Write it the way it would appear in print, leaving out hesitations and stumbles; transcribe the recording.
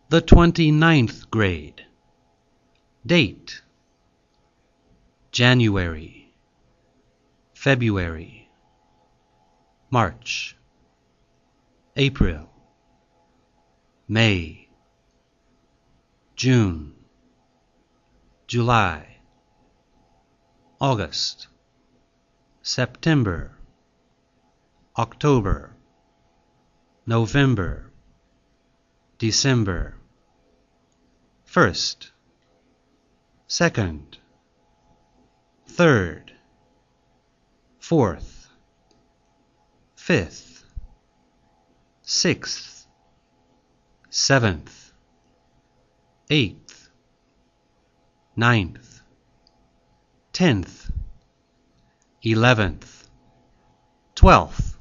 The 29th grade. Date: January, February, March, April, May, June, July, August, September, October, November, December. First, second, third, fourth, fifth, sixth, seventh, eighth, ninth, 10th, 11th, 12th,